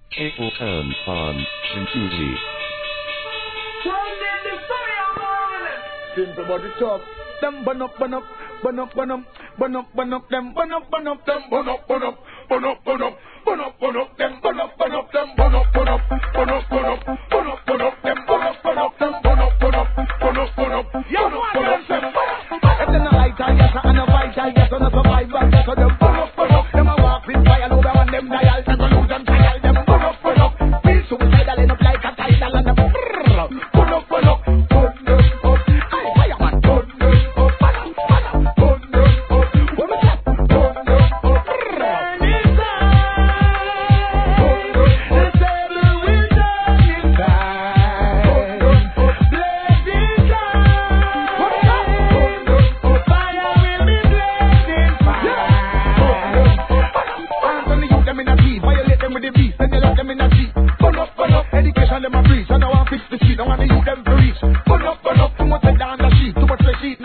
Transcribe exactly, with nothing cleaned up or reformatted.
Capleton on Shintuzi. Simple but it's tough. Them bun up, bun up, bun up, bun up, bun up, bun up, them bun up, bun up, them bun up, bun up, bun up, bun up, bun up, bun up, them bun up, bun up, them bun up, bun up, bun up, bun up, bun up, bun up, them bun up, bun up, them bun up, bun up, bun up, bun up, bun up, bun up, them. If they're not like I guess and a fight, I guess on a survivor, guess on them bun up, bun up, them a walk with fire, over on them dial, them a lose and trial, them bun up, bun up, feel suicidal, end up like a tidal and a bun up, bun up, bun up. Education them a breeze, and I want to fix the street, I want to use them to reach.